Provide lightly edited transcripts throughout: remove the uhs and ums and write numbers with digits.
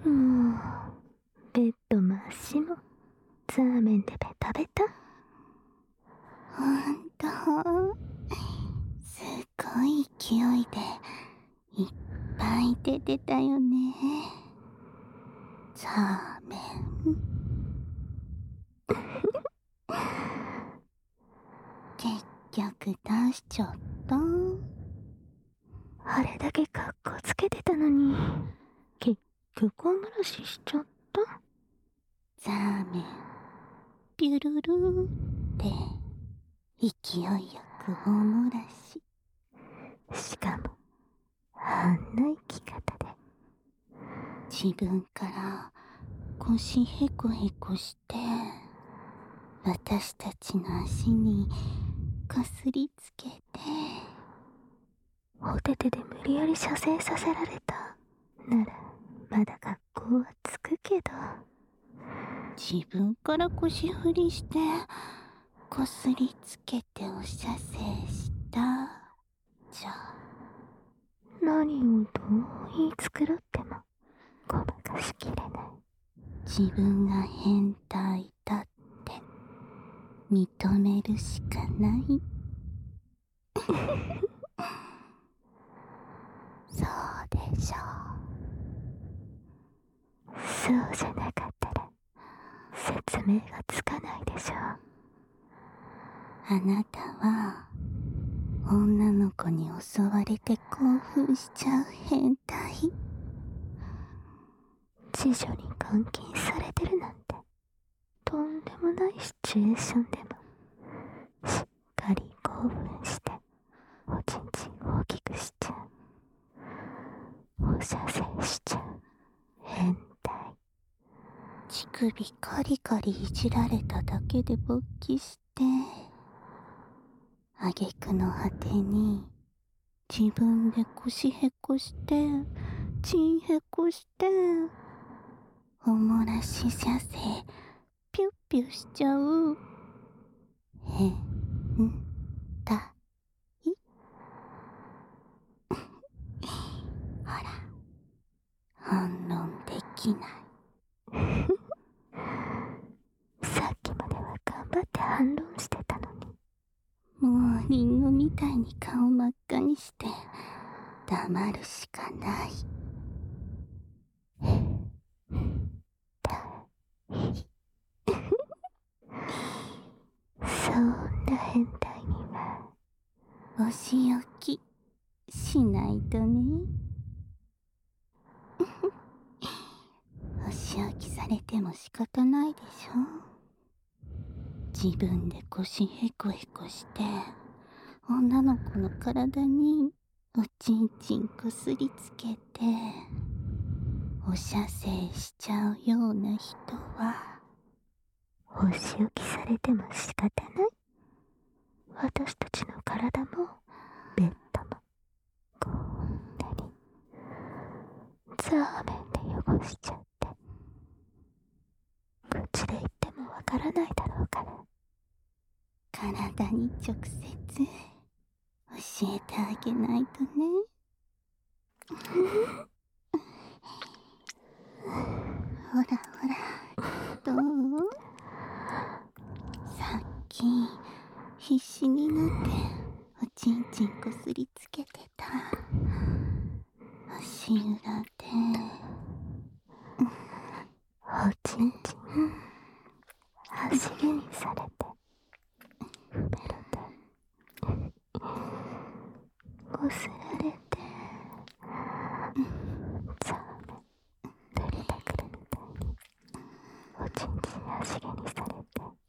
もうベッド真っ白、ザーメンでベタベタ。 ほんとすごい勢いでいっぱい出てたよね。ザーメン結局出しちゃった。 あれだけカッコつけてたのに結局お漏らししちゃった。 ザーメンピュルルーって勢いよくお漏らし。 しかもあんな生き方で。 自分から腰へこへこして私たちの足にこすりつけて、 お手手で無理やり射精させられたならまだ学校はつくけど、 自分から腰振りしてこすりつけてお射精したじゃ。 何をどう言い繕ってもごまかしきれない。 自分が変態だって認めるしかない。そうでしょう。そうじゃなかったら説明がつかないでしょう。 あなたは女の子に襲われて興奮しちゃう変態。 次女に監禁されてるなんてとんでもないシチュエーションでもしっかり興奮しておちんちん大きくしちゃう、お射精しちゃう変態。 乳首カリカリいじられただけで勃起して挙句の果てに自分で腰へこしてチンへこしてお漏らし射精ピュッピュしちゃう変態。ほら反論できない。 さっきまでは頑張って反論してたのに、 もうリンゴみたいに顔真っ赤にして黙るしかない。 そんな変態にはお仕置きしないとね。お仕置きされても仕方ないでしょ。自分で腰へこへこして女の子の体におちんちんこすりつけてお射精しちゃうような人はお仕置きされても仕方ない。私たちの体もベッドもこんなにザーメンで汚しちゃって口で言ってもわからないだろうから、 体に直接教えてあげないとね。ほらほら、どう？さっき必死になっておちんちんこすりつけてた足裏でおちんちん足毛にされて踏めるとこすられてザーメン照れたくるみたいにおちんちん足毛にされて、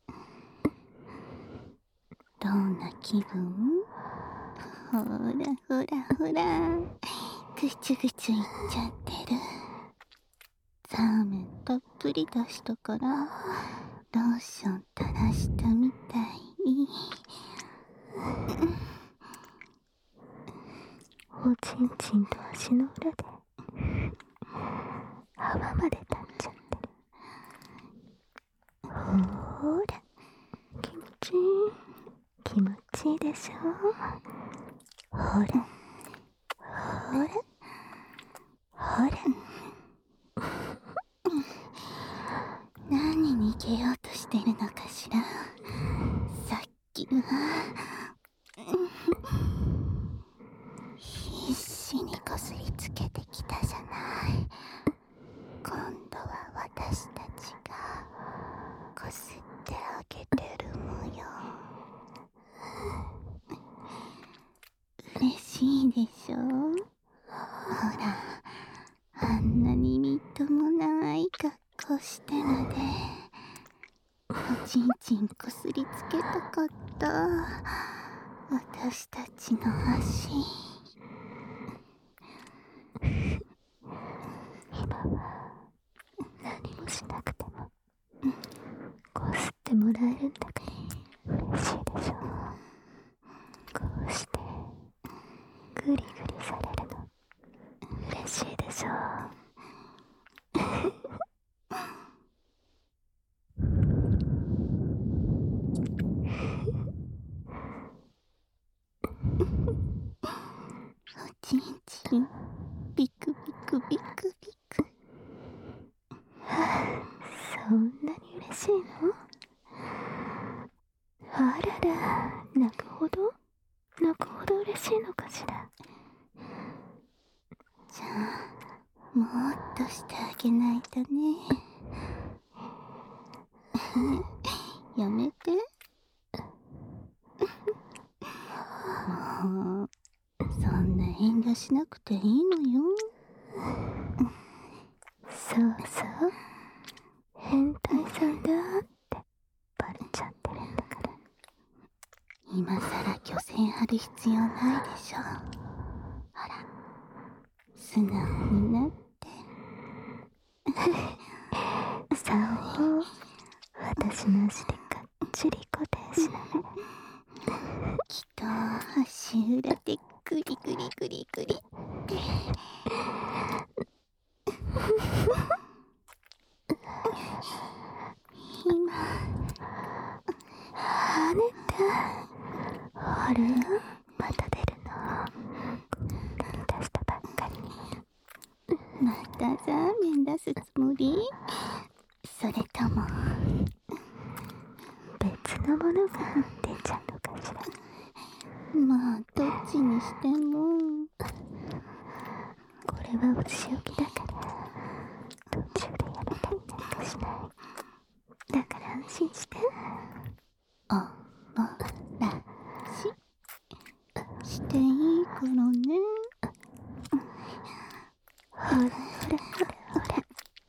どんな気分？ほらほらほら、ぐちゅぐちゅいっちゃってる。ザーメンたっぷり出したからローション垂らしたみたいに。 おちんちんと足の裏で泡まで立っちゃってる。ほーら気持ちいい、気持ちいいでしょ。ほらほらほらけようとしてるのかしら。さっきは必死にこすりつけてきたじゃない。今度は私たちがこすってあげてるもよ。嬉しいでしょ。ほら、あんなにみっともない格好してまでおちんちんこすりつけたかった私たちの足。 今は何もしなくてもこすってもらえるんだから嬉しいでしょ。こうしてグリグリされるの嬉しいでしょ。 おちんちんビクビクビクビク。 そんなに嬉しいの？あらら、泣くほど嬉しいのかしら。 じゃあもっとしてあげないとね。やめて。もうそんな遠慮しなくていいのよ。 そうそう、変態さんだってバレちゃってるんだから。 今さら虚勢張る必要ないでしょ。ほら、素直になって。 竿を私の足でがっちり固定しながらきっと足裏でグリグリグリグリって今跳ねた。ほら、また出るの。こんなに出したばっかりに。 またザーメン出すつもり？それとも別のものが出ちゃうのかしら。 まあどっちにしてもこれはお仕置きだから途中でやめたりなんかしない。だから安心して。 おもらししていいからね。 ほらほらほらほら。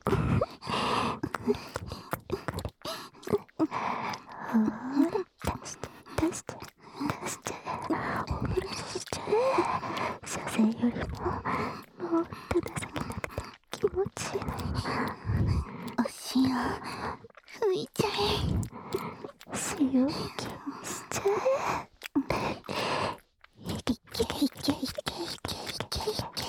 ほら、出して出して出しちゃえ。お風呂しちゃえ。射精よりももっと情けなくて気持ちいいの。 お塩拭いちゃ塩吹きしちゃえ。 え。いけいけいけいけいけいけいけ。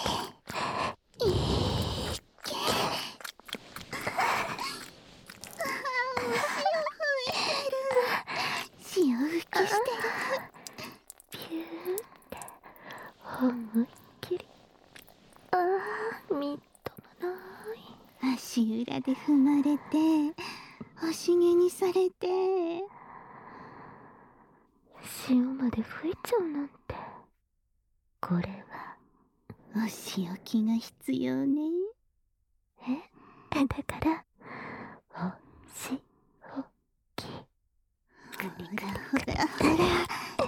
塩吹きしてる。 ピューって思いっきり。ああ、みっともない。 足裏で踏まれておしげにされて塩まで吹いちゃうなんて。これはお仕置きが必要ね。 だからおしおき。 ほらほらほら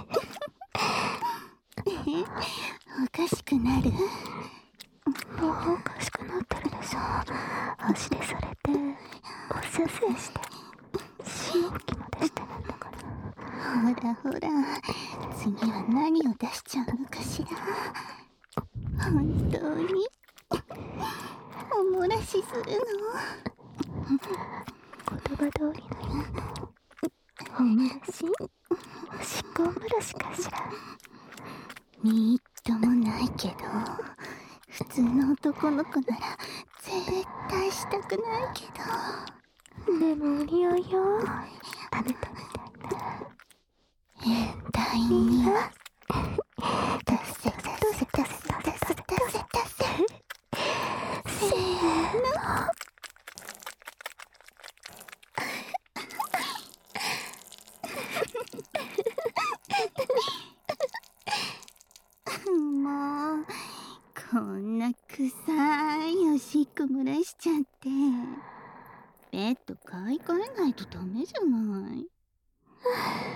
おかしくなる？ もうおかしくなってるでしょ。足でされてお射精して塩吹きまでしてるんだから。 ほらほら、次は何を出しちゃうのかしら。本当におもらしするの？ 言葉通りのようなおもらし、おしっこおもらしかしら。 みっともないけど普通の男の子なら絶対したくないけど。 でもお似合いよ、あなたみたいな変態には出せ出せ出せ出せ出せ出せせーの。 おしっこ漏らしちゃって。ベッド買い替えないとダメじゃない。